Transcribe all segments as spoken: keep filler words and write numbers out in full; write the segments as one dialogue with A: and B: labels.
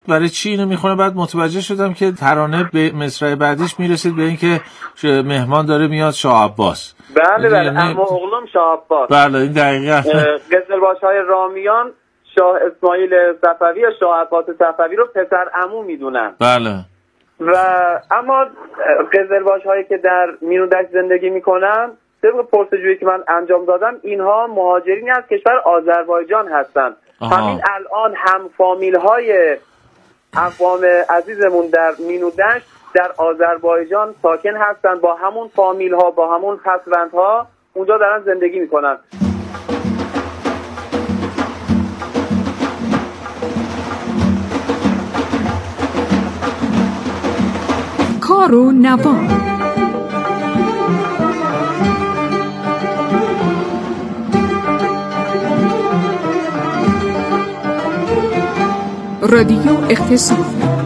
A: برای چی اینو میخونه. بعد متوجه شدم که ترانه به مصرع بعدیش میرسید به اینکه مهمان داره میاد شاه عباس.
B: بله بله
A: یعنی...
B: اما اغلم شاه عباس.
A: بله این دقیقاً
B: قزلباش‌های رامیان شاه اسماعیل صفوی یا شاه عباس صفوی رو پسر عمو میدونن.
A: بله.
B: و اما قزلباش‌هایی که در مینودشت زندگی میکنن طبق پرسجویی که من انجام دادم اینها مهاجرین از کشور آذربایجان هستند. همین الان هم فامیل‌های اقوام عزیزمون در مینودشت در آذربایجان ساکن هستند، با همون فامیل‌ها با همون پسوندها اونجا دارن زندگی میکنن.
C: کار و نوا. رادیو اقتصاد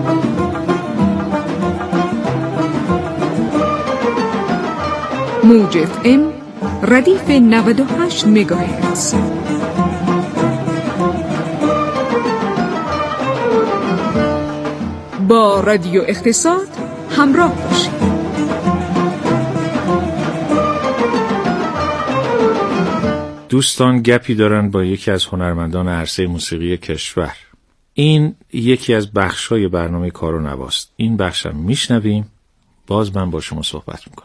C: موج اف ام ردیف نود و هشت مگاهرتز. با رادیو اقتصاد همراه باشید.
A: دوستان گپی دارن با یکی از هنرمندان عرصه موسیقی کشور. این یکی از بخشای برنامه کار و نواست. این بخشم میشنویم، باز من با شما صحبت میکنم.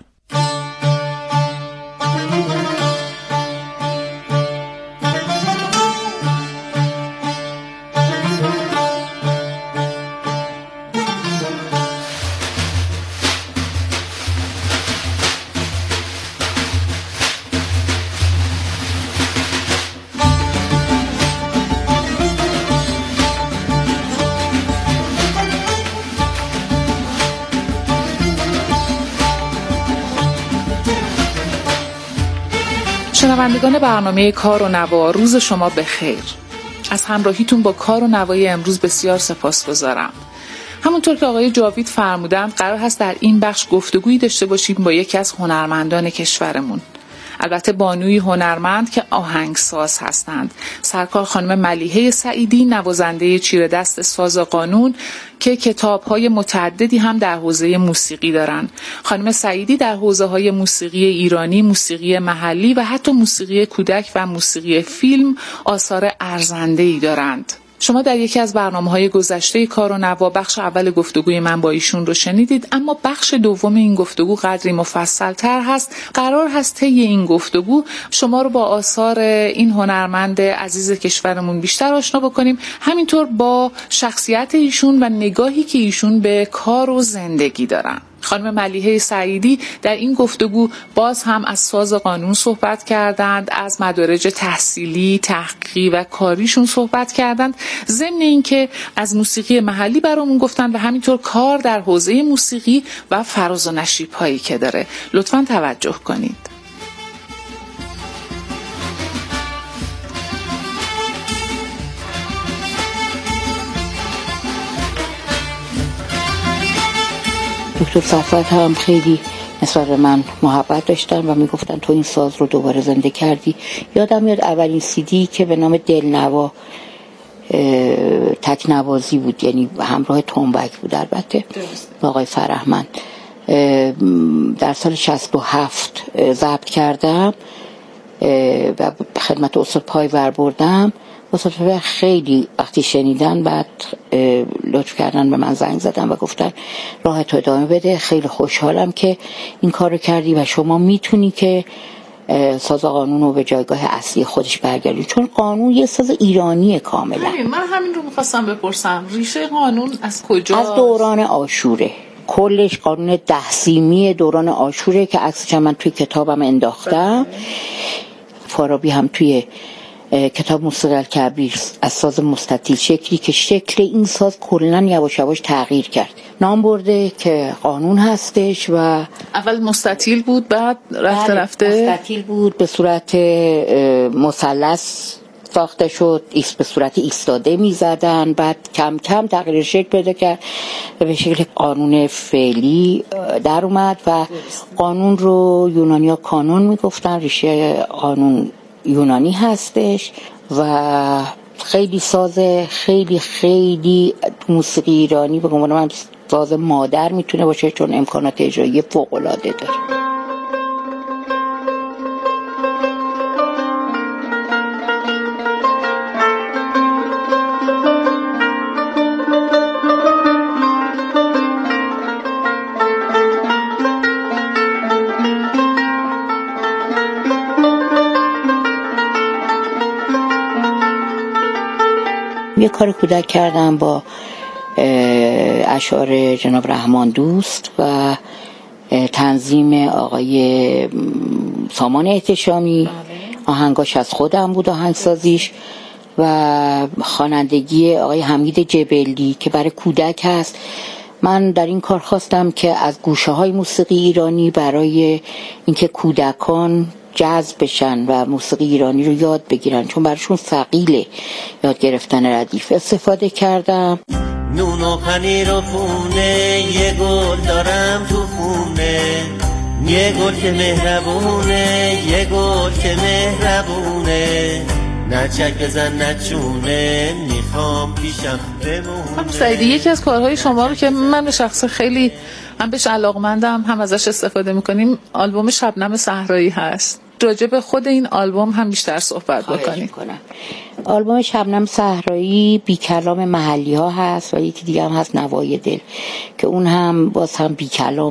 D: شنوندگان برنامه کار و نوا، روز شما بخیر. از همراهیتون با کار و نوای امروز بسیار سپاسگزارم. همونطور که آقای جاوید فرمودند قرار هست در این بخش گفتگویی داشته باشیم با یکی از هنرمندان کشورمون. البته بانوی هنرمند که آهنگساز هستند. سرکار خانم ملیحه سعیدی، نوازنده چیره دست ساز قانون که کتاب‌های متعددی هم در حوزه موسیقی دارند. خانم سعیدی در حوزه‌های موسیقی ایرانی، موسیقی محلی و حتی موسیقی کودک و موسیقی فیلم آثار ارزنده‌ای دارند. شما در یکی از برنامه‌های گذشته کار و نوا بخش اول گفتگوی من با ایشون رو شنیدید، اما بخش دوم این گفتگو قدری مفصل‌تر هست. قرار هست طی این گفتگو شما رو با آثار این هنرمند عزیز کشورمون بیشتر آشنا بکنیم، همینطور با شخصیت ایشون و نگاهی که ایشون به کار و زندگی دارن. خانم ملیحه سعیدی در این گفتگو باز هم از ساز قانون صحبت کردند، از مدارج تحصیلی، تحقیقی و کاریشون صحبت کردند، ضمن اینکه از موسیقی محلی برامون گفتند و همینطور کار در حوزه موسیقی و فراز و نشیب هایی که داره. لطفاً توجه کنید.
E: دکتر صفوت هم خیلی نسبت به من محبت داشتن و میگفتن تو این ساز رو دوباره زنده کردی. یادم میاد اولین سیدی که به نام دلنوا تکنوازی بود، یعنی همراه تنبک بود البته با آقای فرهمند، در سال شصت و هفت ضبط کردم و خدمت استاد پایور بردم. استاد خیلی وقتی شنیدن بعد لطف کردن به من زنگ زدن و گفتن راه تو ادامه بده، خیلی خوشحالم که این کار رو کردی و شما میتونی که ساز قانون رو به جایگاه اصلی خودش برگردی، چون قانون یه ساز ایرانیه کاملا.
D: همین من همین رو میخواستم بپرسم، ریشه قانون از کجا؟
E: از دوران عاشوره، کلش قانون ده سیمی دوران عاشوره که عکسش من توی کتابم انداختم. فارابی هم توی کتاب موسیقی الکبیر از ساز مستطیل شکلی که شکل این ساز کلاً یواش یواش تغییر کرد نام برده که قانون هستش و
D: اول مستطیل بود بعد رفته رفته
E: مستطیل بود به صورت مثلث ساخته شد، ایست به صورت ایستاده میزدن، بعد کم کم تغییر شکل پیدا کرد و به شکل قانون فعلی در اومد و قانون رو یونانیا کانون میگفتن، ریشه قانون یونانی هستش و خیلی ساز خیلی خیلی موسیقی ایرانی به گمان من ساز مادر میتونه باشه، چون امکانات اجرایی فوق العاده داره. یه کار کودک کردم با اشعار جناب رحمان دوست و تنظیم آقای سامان احتشامی. آهنگاش از خودم بود، آهنگسازیش، و خوانندگی آقای حمید جبلی که برای کودک هست. من در این کار خواستم که از گوشه های موسیقی ایرانی برای اینکه کودکان جذب بشن و موسیقی ایرانی رو یاد بگیرن، چون براشون ثقیله یاد گرفتن ردیف، استفاده کردم.
F: نون و پنیر و پونه، یه گل دارم تو خونه، یه گل که مهربونه، یه گل که مهربونه، نچک بزن نچونه، میخوام پیشم بمونه.
D: سعیدی، یکی از کارهای شما رو که من به شخص خیلی هم بهش علاقمندم، هم ازش استفاده میکنیم، آلبوم شبنم صحرایی هست. راجع به خود این آلبوم هم بیشتر صحبت بکنیم.
E: آلبوم شبنم صحرایی بی کلام محلی ها هست و یکی دیگه هم هست نوای دل که اون هم باز هم بی کلام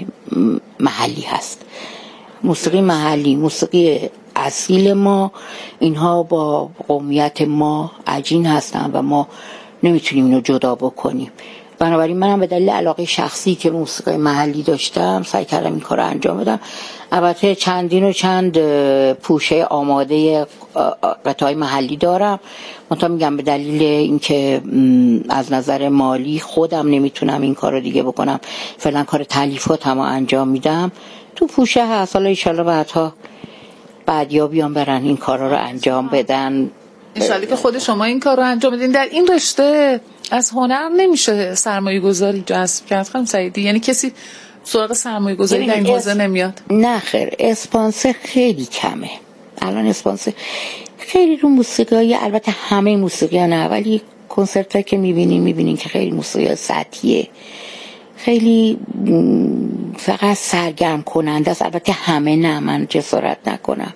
E: محلی هست. موسیقی محلی، موسیقی اصیل ما، اینها با قومیت ما عجین هستن و ما نمیتونیم اینو جدا بکنیم. بنابراین منم به دلیل علاقه شخصی که موسیقی محلی داشتم سعی کردم این کار رو انجام بدم. البته چندین و چند پوشه آماده قطعای محلی دارم، منتها میگم به دلیل اینکه از نظر مالی خودم نمیتونم این کار رو دیگه بکنم، فعلا کار تالیفاتم رو انجام میدم. تو پوشه هست، حالا ان شاءالله بعدها بعدیا بیان برن این کارا رو انجام بدن.
D: انشالله که خود شما این کار رو انجام بدین. در این رشته از هنر نمیشه سرمایه گذاری جذب کرد خانم سعیدی؟ یعنی کسی سراغ سرمایه گذاری در این حوزه نمیاد؟
E: نه خیر، اسپانسر خیلی کمه الان. اسپانسر خیلی رو موسیقی، البته همه موسیقی ها نه، ولی کنسرت ها که میبینین میبینین که خیلی موسیقی سطحیه، خیلی فقط سرگرم کننده است. البته همه نه، من جسارت نکنم،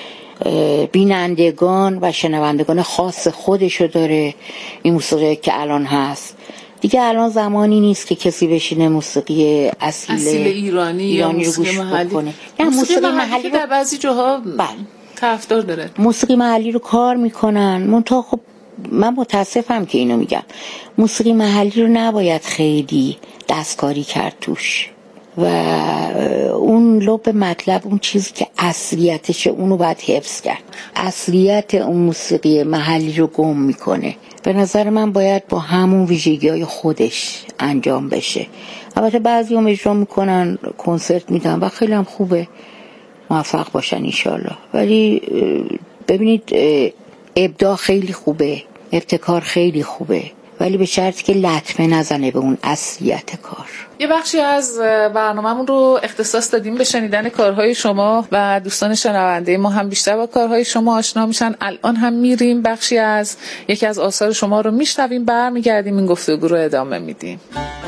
E: بینندگان و شنوندگان خاص خودشو داره این موسیقی که الان هست. دیگه الان زمانی نیست که کسی بشینه موسیقی اصیل,
D: اصیل ایرانی, ایرانی
E: رو گوش
D: محلی
E: بکنه.
D: نه، موسیقی محلی که در بعضی جاها طرفدار داره. موسیقی
E: محلی رو کار میکنن، منتها خب من متاسفم که اینو میگم، موسیقی محلی رو نباید خیلی دستکاری کرد توش و اون لب مطلب، اون چیزی که اصلیتشه اونو باید حفظ کرد. اصلیت اون موسیقی محلی رو گم میکنه. به نظر من باید با همون ویژگی‌های خودش انجام بشه. البته بعضی هم اجرا میکنن، کنسرت میدن و خیلی هم خوبه، موفق باشن انشالله. ولی ببینید ابداع خیلی خوبه، ابتکار خیلی خوبه، ولی به شرطی که لطمه نزنه به اون اصلیت کار.
D: یه بخشی از برنامه‌مون رو اختصاص دادیم به شنیدن کارهای شما و دوستان شنونده ما هم بیشتر با کارهای شما آشنا میشن. الان هم میریم بخشی از یکی از آثار شما رو میشنویم، برمیگردیم این گفتگو رو ادامه میدیم.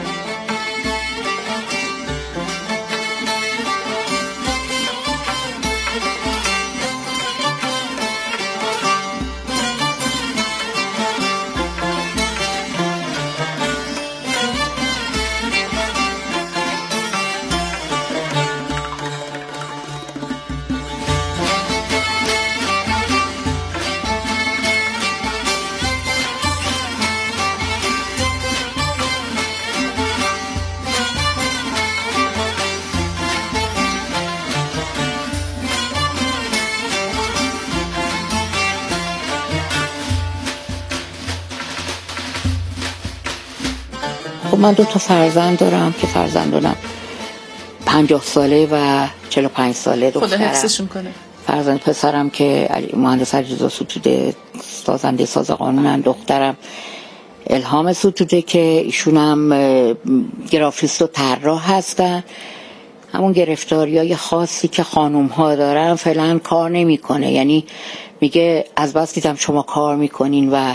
E: من دو تا فرزند دارم که فرزندانم پنجاه ساله و چهل و پنج ساله.
D: خدا حفظشون کنه.
E: فرزند پسرم که مهندس علیرضا ستوده سازنده ساز قانونن، دخترم الهام ستوده که ایشون هم گرافیست و طراح هستن. همون گرفتاریای خاصی که خانوم ها دارن فعلا کار نمیکنه، یعنی میگه از بس دیدم شما کار میکنین و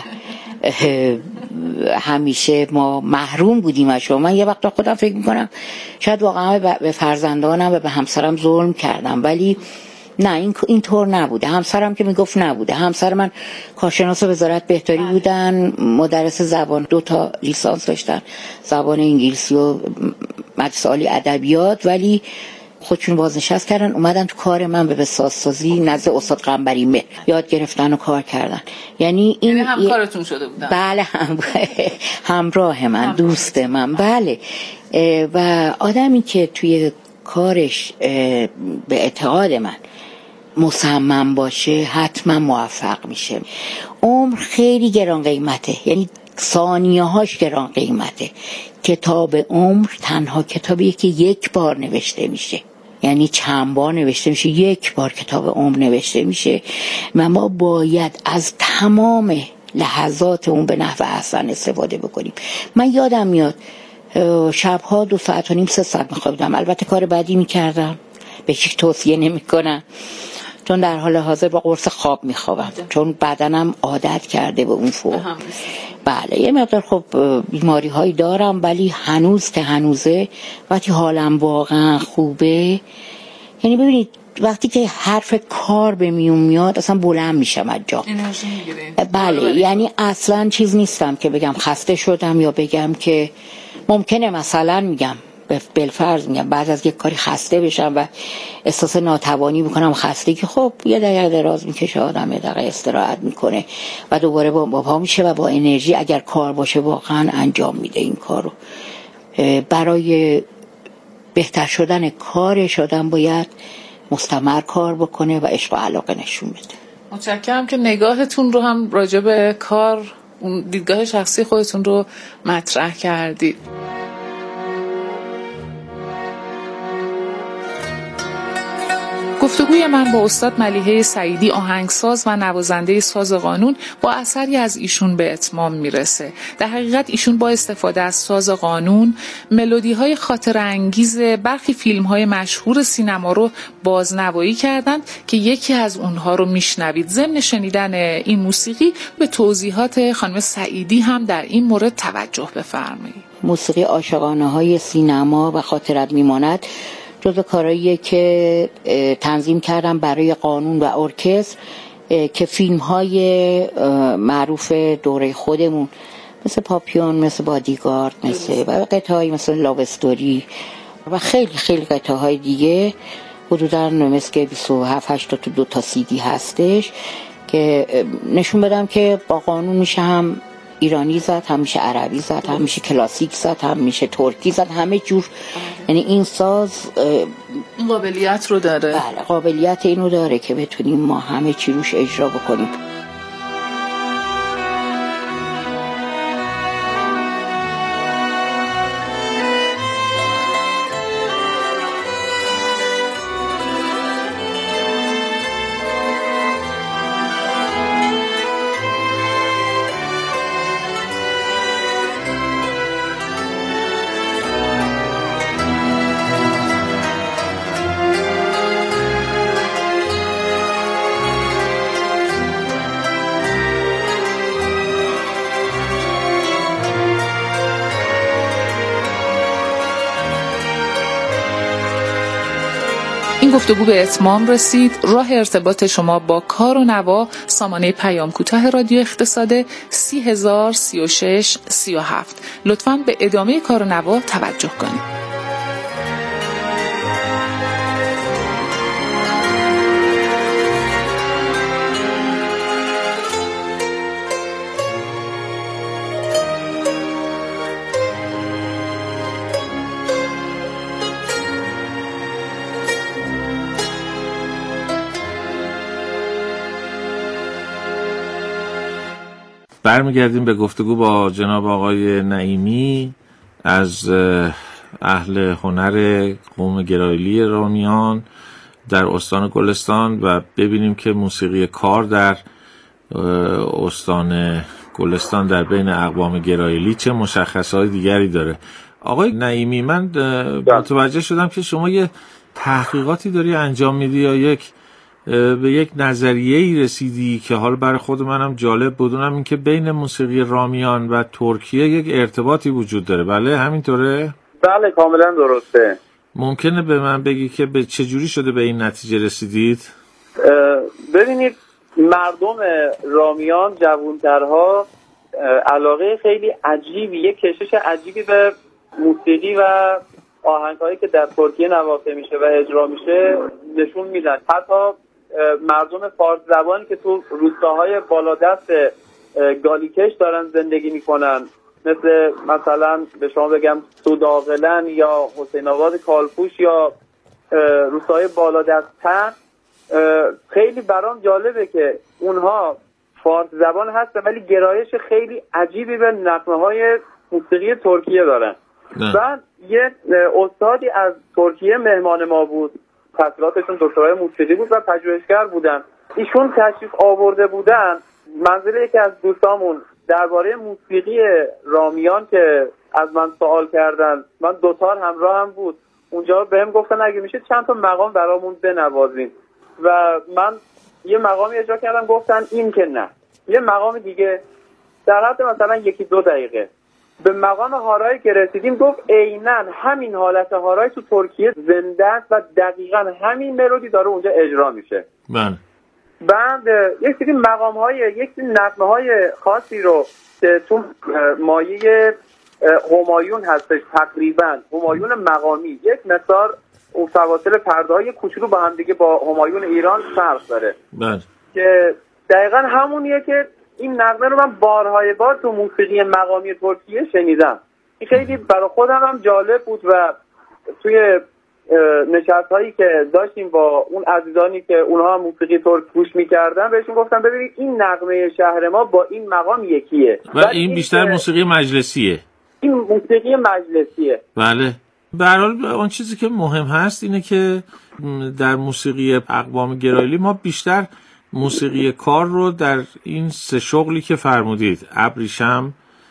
E: همیشه ما محروم بودیم از شما. من یه وقتا خودم فکر میکنم شاید واقعا به فرزندانم و به همسرم ظلم کردم، ولی نه، این اینطور نبوده. همسرم که میگفت نبوده. همسر من کارشناس وزارت بهداری بودن، مدرس زبان، دو تا لیسانس داشتن، زبان انگلیسی و مدرسه عالی ادبیات، ولی خودشون بازنشست کردن اومدن تو کار من به سازسازی نزد استاد قنبری مهر یاد گرفتن و کار کردن. یعنی این
D: یعنی همکارتون شده بودن؟
E: بله، هم همراه من، دوست من. بله. و آدمی که توی کارش به اعتقاد من مصمم باشه حتما موفق میشه. عمر خیلی گران قیمته، یعنی ثانیه هاش گران قیمته. کتاب عمر تنها کتابیه که یک بار نوشته میشه، یعنی چند بار نوشته میشه، یک بار کتاب عمر نوشته میشه و ما باید از تمام لحظات اون به نحو احسن استفاده بکنیم. من یادم میاد شبها دو ساعت و نیم سه ساعت میخوابیدم. البته کار بعدی میکردم، به هیچ توصیه نمیکنم، چون در حال حاضر با قرص خواب میخوابم، چون بدنم عادت کرده به اون فوق. بله، یه مقدار خب بیماری هایی دارم، ولی هنوز که هنوزه وقتی حالم واقعا خوبه، یعنی ببینید وقتی که حرف کار به میون میاد اصلا بلند میشم از جا. بله، یعنی اصلا چیز نیستم که بگم خسته شدم یا بگم که ممکنه مثلا میگم بالفرض میگم بعد از یک کاری خسته بشم و احساس ناتوانی بکنم، خسته که خب یه دقیقه دراز میکشه آدم، یه دقیقه استراحت میکنه و دوباره با پا میشه و با انرژی اگر کار باشه واقعا انجام میده این کارو. برای بهتر شدن کارش آدم باید مستمر کار بکنه و عشق و علاقه نشون بده.
D: متشکرم که نگاهتون رو هم راجع به کار، اون دیدگاه شخصی خودتون رو مطرح کردید. گفتگوی من با استاد ملیحه سعیدی، آهنگساز و نوازنده ساز قانون، با اثری از ایشون به اتمام میرسه. در حقیقت ایشون با استفاده از ساز قانون ملودی‌های خاطره انگیز برخی فیلم‌های مشهور سینما رو بازنوایی کردند که یکی از اونها رو میشنوید. ضمن شنیدن این موسیقی به توضیحات خانم سعیدی هم در این مورد توجه بفرمایید.
E: موسیقی عاشقانه‌های سینما و خاطرت میماند جزو کارهاییه که تنظیم کردم برای قانون و ارکستر که فیلم های معروف دوره خودمون مثل پاپیون، مثل بادیگارد، مثل و قطعه های مثل لاو استوری و خیلی خیلی قطعه های دیگه، حدودا مثل بیست و هفت هشتاد تا دو تا سی دی هستش که نشون بدم که با قانون میشه هم ایرانی زد، هم میشه عربی زد، هم میشه کلاسیک زد، هم میشه ترکی زد، همه جور. یعنی این ساز
D: این قابلیت رو داره.
E: بله، قابلیت اینو داره که بتونیم ما همه چی روش اجرا بکنیم.
D: این گفتگو به اتمام رسید. راه ارتباط شما با کار و نوا سامانه پیام کوتاه رادیو اقتصاد سی هزار سی و شش سی و هفت. لطفاً به ادامه کار و نوا توجه کنید.
A: برمیگردیم به گفتگو با جناب آقای نعیمی از اهل هنر قوم گرایلی رامیان در استان گلستان و ببینیم که موسیقی کار در استان گلستان در بین اقوام گرایلی چه مشخصات دیگری داره. آقای نعیمی، من متوجه شدم که شما یه تحقیقاتی داری انجام میدی یا یک به یک نظریه‌ای رسیدی که حالا برای خود منم جالب بود، اونم این که بین موسیقی رامیان و ترکیه یک ارتباطی وجود داره. بله همینطوره؟
B: بله کاملا درسته.
A: ممکنه به من بگی که به چه جوری شده به این نتیجه رسیدید؟
B: ببینید مردم رامیان جوانترها علاقه خیلی عجیبی، یک کشش عجیبی به موسیقی و آهنگ‌هایی که در ترکیه نواخته میشه و اجرا میشه نشون میدن. حتی مردم فارس زبانی که تو روستاهای بالادست گالیکش دارن زندگی میکنن، مثل مثلا به شما بگم سوداغلن یا حسین آباد کالپوش یا روستاهای بالادست‌تر، خیلی برام جالبه که اونها فارس زبان هستن ولی گرایش خیلی عجیبی به نغمه‌های موسیقی ترکیه دارن. بعد یه استادی از ترکیه مهمان ما بود، تحصیلاتشون دکترای موسیقی بود و پژوهشگر بودن. ایشون تشریف آورده بودن منزل یکی از دوستامون درباره موسیقی رامیان که از من سوال کردن. من دوتار همراه هم بود. اونجا بهم گفتن اگه میشه چند تا مقام برامون بنوازین و من یه مقامی اجرا کردم، گفتن این که نه. یه مقام دیگه در حد مثلا یکی دو دقیقه به مقام هارایی که رسیدیم گفت عیناً همین حالت هارایی تو ترکیه زنده است و دقیقاً همین ملودی داره اونجا اجرا میشه.
A: من
B: بعد یک سری مقام های یک سری نغمه های خاصی رو که تو مایه همایون هستش، تقریباً همایون مقامی یک مقدار اون فواصل پرده های کوچولو با هم دیگه با همایون ایران فرق داره.
A: بله.
B: که دقیقاً همونیه که این نغمه رو من بارهای بار تو موسیقی مقامی ترکیه شنیدم. این خیلی برای خودم هم جالب بود و توی نشست هایی که داشتیم با اون عزیزانی که اونها موسیقی ترک گوش می‌کردن بهشون گفتم ببینید این نغمه شهر ما با این مقام یکیه
A: و این بیشتر موسیقی مجلسیه.
B: این موسیقی مجلسیه.
A: بله. به هر حال اون چیزی که مهم هست اینه که در موسیقی اقوام گرایلی ما بیشتر موسیقی کار رو در این سه شغلی که فرمودید، ابریشم،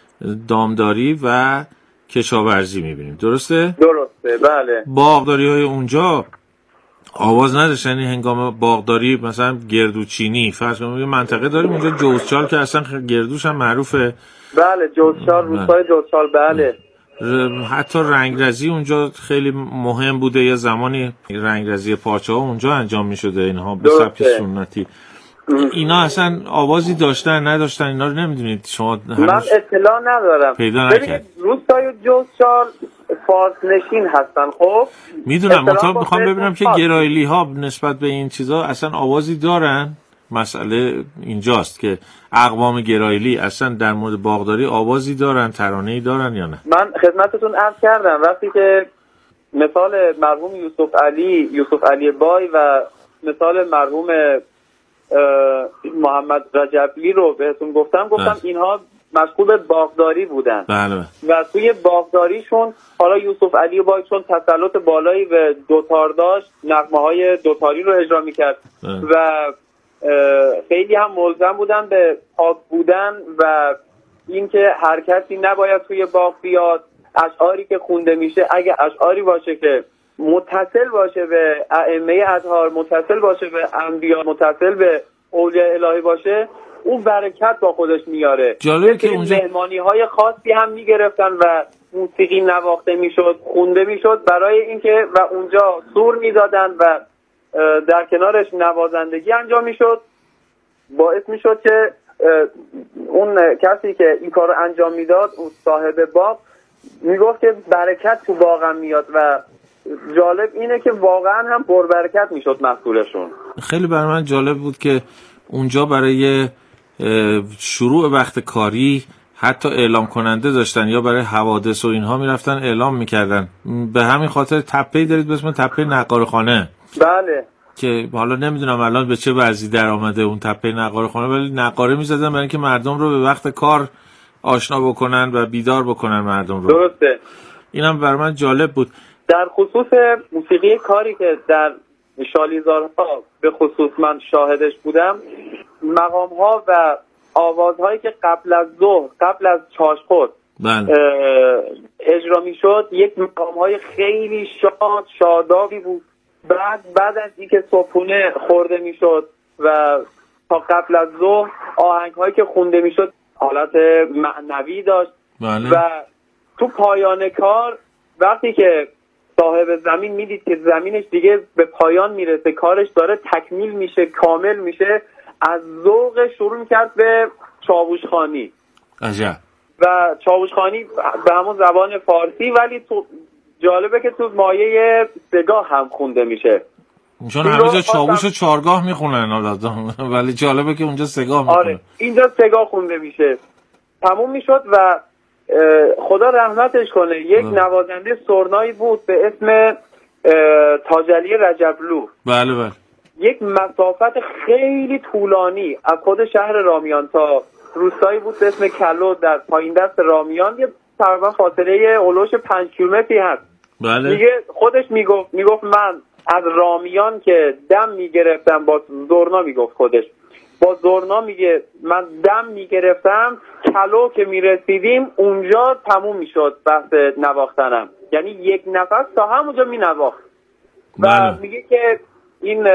A: دامداری و کشاورزی میبینیم. درسته؟
B: درسته بله.
A: باغداری های اونجا آواز نداشتن، یعنی هنگام باغداری مثلا گردوچینی فرض کنیم یه منطقه داریم اونجا جوزچال که اصلا گردوش هم معروفه.
B: بله جوزچال، روستای جوزچال. بله.
A: حتی رنگرزی اونجا خیلی مهم بوده، یا زمانی رنگرزی پارچه ها اونجا انجام می شده اینها به سبک سنتی. اینا اصلا آوازی داشتن نداشتن اینا رو نمیدونید شما؟
B: من اطلاع ندارم.
A: پیدا نکرد.
B: روستای جوزچال فارس نشین هستن. خب
A: میدونم، منطقه میخوام ببینم که گرایلی ها نسبت به این چیزا اصلا آوازی دارن. مسئله اینجاست که اقوام گرایلی اصلا در مورد باغداری آوازی دارن، ترانه‌ای دارن یا نه؟
B: من خدمتتون عرض کردم وقتی که مثال مرحوم یوسف علی یوسف علی بای و مثال مرحوم محمد رجبلی رو بهتون گفتم گفتم بله. اینها مشغول به باغداری بودن.
A: بله.
B: و توی باغداریشون حالا یوسف علی بای چون تسلط بالایی به دوتار داشت نغمه‌های دوتاری رو اجرا می‌کرد و خیلی هم ملزم بودن به پاک بودن و اینکه هر کسی نباید توی باغ بیاد. اشعاری که خونده میشه اگه اشعاری باشه که متصل باشه به ائمه اطهار، متصل باشه به انبیا، متصل به اولیاء الهی باشه، اون برکت با خودش میاره.
A: جالبه که اونجا
B: مهمانی‌های خاصی هم میگرفتن و موسیقی نواخته میشد، خونده میشد برای اینکه و اونجا سور میدادن و در کنارش نوازندگی انجام میشد. باعث میشد که اون کسی که این کار رو انجام میداد اون صاحب باغ میگفت که برکت تو باغم میاد و جالب اینه که واقعا هم پربرکت میشد محصولشون.
A: خیلی برای من جالب بود که اونجا برای شروع وقت کاری حتی اعلام کننده داشتن یا برای حوادث و اینها میرفتن اعلام میکردن. به همین خاطر تپه‌ای دارید به اسم تپه نقارخانه.
B: بله.
A: که حالا نمیدونم الان به چه وضعی در آمده اون تپه نقارخانه، ولی نقاره میزدن برای اینکه مردم رو به وقت کار آشنا بکنن و بیدار بکنن مردم رو.
B: درسته.
A: اینم برای من جالب بود.
B: در خصوص موسیقی کاری که در شالیزارها به خصوص من شاهدش بودم، مقام‌ها و آوازهایی که قبل از ظهر قبل از چاشخور اجرا میشد یک مقام‌های خیلی شاد شادابی بود بعد بعد از اینکه صبحونه خورده میشد و تا قبل از ظهر آهنگ هایی که خونده میشد حالت معنوی داشت.
A: بله.
B: و تو پایان کار وقتی که صاحب زمین میدید که زمینش دیگه به پایان میرسه، کارش داره تکمیل میشه، کامل میشه، از ذوق شروع میکرد به چاووشخوانی.
A: عجب.
B: و چاووشخوانی به همون زبان فارسی، ولی تو جالبه که تو مایه سگاه هم خونده میشه،
A: چون همه جا چاووش و چارگاه میخونن ولی جالبه که اونجا سگاه میخونن.
B: آره اینجا سگاه خونده میشه. تموم میشد و خدا رحمتش کنه یک بله. نوازنده سرنایی بود به اسم تاجعلی رجبلو.
A: بله بله. یک
B: مسافت خیلی طولانی از خود شهر رامیان تا روستایی بود به اسم کلو در پایین دست رامیان، یه تقریبا فاصله اولوش پنج کیلومتری هست.
A: بله.
B: دیگه خودش میگفت میگفت من از رامیان که دم میگرفتم، با زرنا میگفت خودش، با زرنا میگه من دم میگرفتم، کلو که میرسیدیم اونجا تموم میشد بحث نواختنم، یعنی یک نفس تا همونجا مینواخت. و
A: بله.
B: میگه که این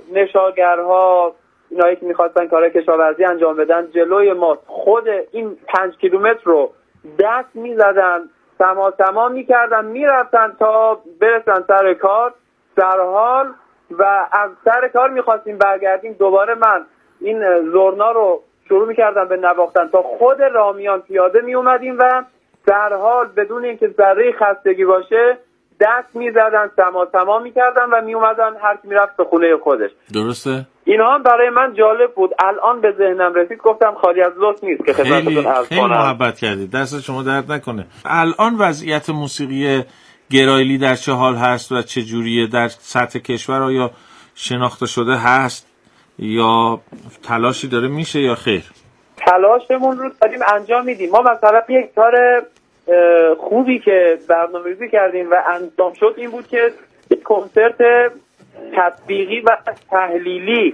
B: نشاگرها، اینایی که میخواستن کار کشاورزی انجام بدن جلوی ما، خود این پنج کیلومتر رو دست میزدن، سما سما میکردن، میرفتن تا برسن سر کار، در حال و از سر کار میخواستیم برگردیم دوباره من این زرنا رو شروع میکردم به نواختن تا خود رامیان پیاده میومدیم و در حال بدون اینکه ذره خستگی باشه دست میزدن، سما سما میکردن و میومدن هر کی میرفت به خونه خودش.
A: درسته؟
B: اینا هم برای من جالب بود. الان به ذهنم رسید گفتم خالی از لطف نیست که خدمتتون عرض
A: خیلی
B: کنم.
A: محبت کردید، دست شما درد نکنه. الان وضعیت موسیقی گرایلی در چه حال هست و چه جوریه در سطح کشور؟ آیا شناخته شده هست یا تلاشی داره میشه یا خیر؟
B: تلاشمون رو داریم انجام میدیم. ما مثلا یک کار خوبی که برنامه‌ریزی کردیم و انجام شد این بود که یک کنسرت تطبیقی و تحلیلی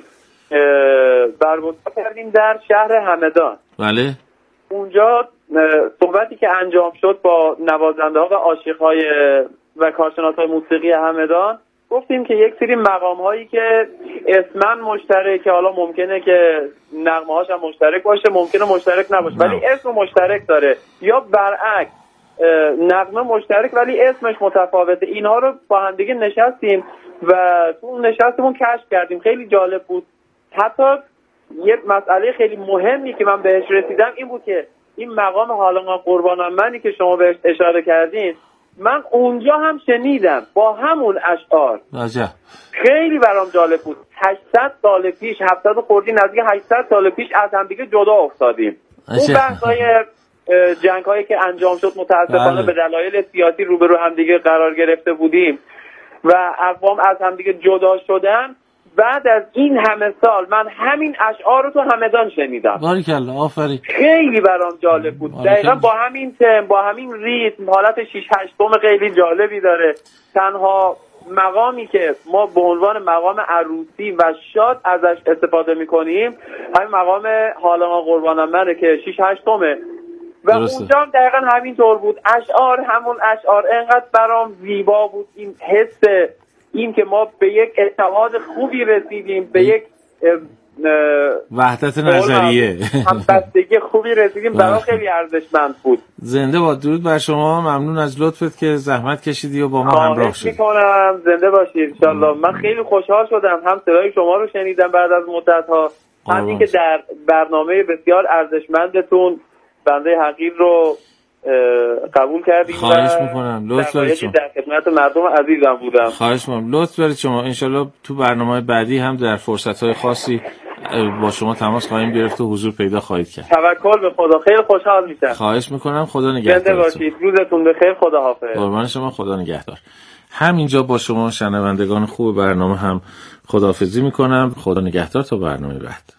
B: برگزار کردیم در شهر همدان.
A: بله.
B: اونجا صحبتی که انجام شد با نوازنده‌ها و عاشق‌های و کارشناس‌های موسیقی همدان، گفتیم که یک سری مقام‌هایی که اسمن مشترکه، حالا ممکنه که نغمه‌هاش هم مشترک باشه، ممکنه مشترک نباشه ولی اسم مشترک داره، یا برعکس نغمه مشترک ولی اسمش متفاوته، اینها رو با هم دیگه نشستیم و تو اون نشستمون کشف کردیم. خیلی جالب بود. حتی یه مسئله خیلی مهمی که من بهش رسیدم این بود که این مقام حالا قربانم منی که شما بهش اشاره کردین، من اونجا هم شنیدم با همون اشعار.
A: عجب.
B: خیلی برام جالب بود. هشتصد سال پیش، هفتاد خوردی نزدیک هشتصد سال پیش از هم دیگه جدا افتادیم. اون بحث‌های جنگ‌هایی که انجام شد متأسفانه به دلایل سیاسی روبرو هم دیگه قرار گرفته بودیم و اقوام از هم دیگه جدا شدن. بعد از این همه سال من همین اشعار رو تو همدان شنیدم.
A: باریکلا، آفرین.
B: خیلی برام جالب بود. دقیقاً با همین تم، با همین ریتم، حالت شیش هشتم خیلی جالبی داره. تنها مقامی که ما به عنوان مقام عروسی و شاد ازش استفاده می‌کنیم همین مقام حالا قربانم منه که شیش هشتمه و درسته. اونجا هم دقیقاً همینطور بود. اشعار همون اشعار، انقدر برام زیبا بود این حس، این که ما به یک اتحاد خوبی رسیدیم، به یک
A: وحدت نظریه،
B: همبستگی خوبی رسیدیم، برام خیلی ارزشمند بود.
A: زنده باد. درود بر شما، ممنون از لطفت که زحمت کشیدی و با ما همراه شدی.
B: میکنم زنده باشید ان شاء الله. من خیلی خوشحال شدم، هم صدای شما رو شنیدم بعد از مدت ها، هم اینکه در برنامه بسیار ارزشمندتون بنده حقیر رو قبول کردیم.
A: خواهش میکنم، لطف دارید شما.
B: در خدمت مردم عزیزم بودم.
A: خواهش میکنم، لطف دارید شما. انشالله تو برنامه بعدی هم در فرصت‌های خاصی با شما تماس خواهیم گرفت و حضور پیدا خواهید کرد.
B: توکل به خدا. خیلی خوشحال میشم.
A: خواهش میکنم، خدا نگهدار.
B: زنده باشید، روزتون بخیر، خدا حافظ.
A: قربان شما، خدا نگهدار. همینجا با شما شنوندگان خوب برنامه هم خداحافظی میکنم. خدا نگهدار تا برنامه بعد.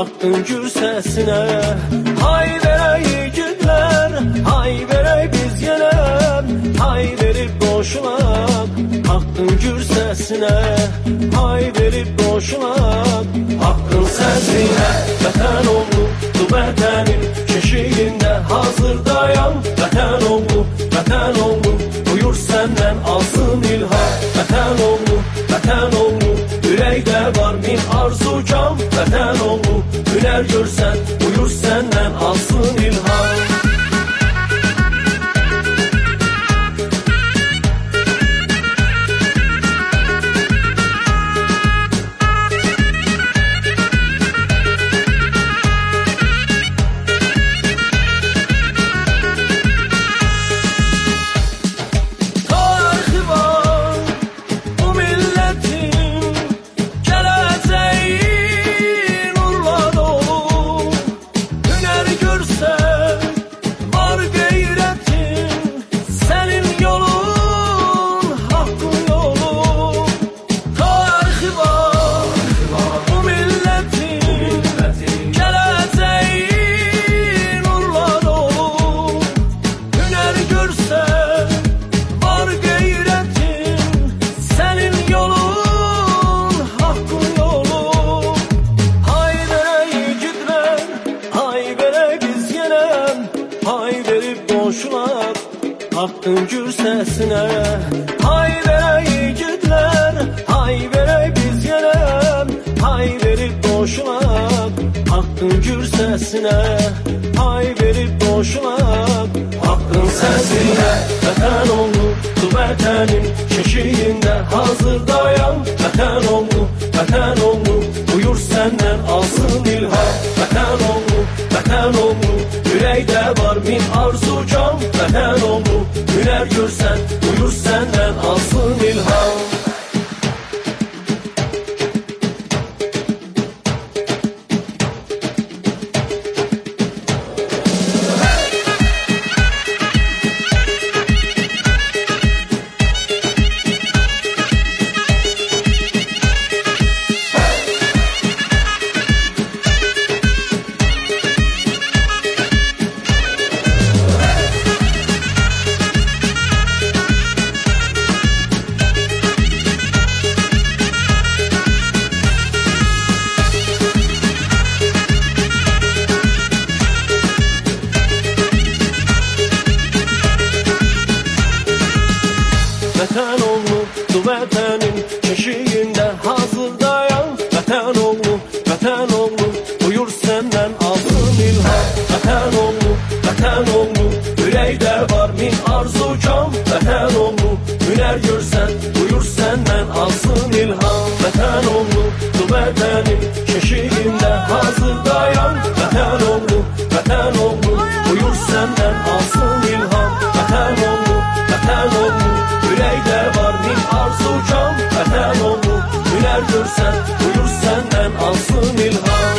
G: hakkın gür sesine. Hay verey yiğitler, hay verey biz yenem, hay verip boşunak hakkın gür sesine. Hay verip boşunak hakkın sesine. Vətən oğlu, bu vətənin keşiyində hazırdayam. Vətən oğlu, vətən oğlu, buyur səndən alsın ilham. Vətən oğlu, vətən oğlu, ürəkdə var min arzucam. Vətən oğlu, hünər görsən, buyur səndən alsın ilham. Hakkın gür sesine. Hay verey yiğitler, hay verey biz yenem, hay verip boşunak hakkın gür sesine. Hay verip boşunak hakkın sesine. Vətən oğlu, bu vətənin keşiyində hazırdayam. Vətən oğlu, vətən oğlu, buyur səndən alsın ilham. Vətən oğlu, vətən oğlu, ürəkdə var min arzucam. Vətən oğlu, hünər görsən, buyur səndən alsın ilham. Vətən oğlu, bu vətənin keşiyində hazırdayam. Vətən oğlu, vətən oğlu, buyur səndən alsın ilham. Vətən oğlu, vətən oğlu, ürəkdə var min arzucam. Vətən oğlu, hünər görsən, buyur səndən alsın ilham. Vətən oğlu, bu vətənin keşiyində hazırdayam. Vətən oğlu, vətən oğlu, buyur səndən alsın ilham. Vətən oğlu, vətən oğlu, ürəkdə var min arzucam. Vətən oğlu, hünər görsən, buyur səndən alsın ilham.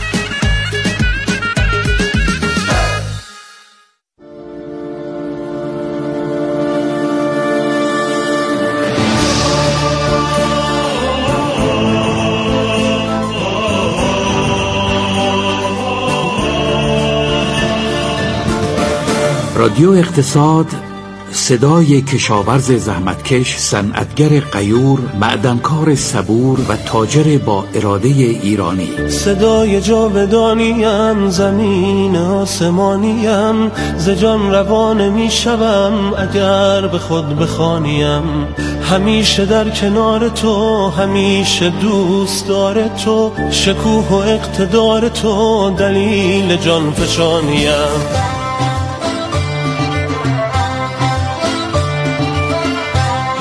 H: رادیو اقتصاد، صدای کشاورز زحمتکش، صنعتگر غیور، معدنکار صبور و تاجر با اراده ایرانی.
G: صدای جاودانیم، زمین آسمانیم، ز جان روان می شوم اگر به خود بخوانیم. همیشه در کنار تو، همیشه دوست دار تو، شکوه و اقتدار تو دلیل جان فشانیم.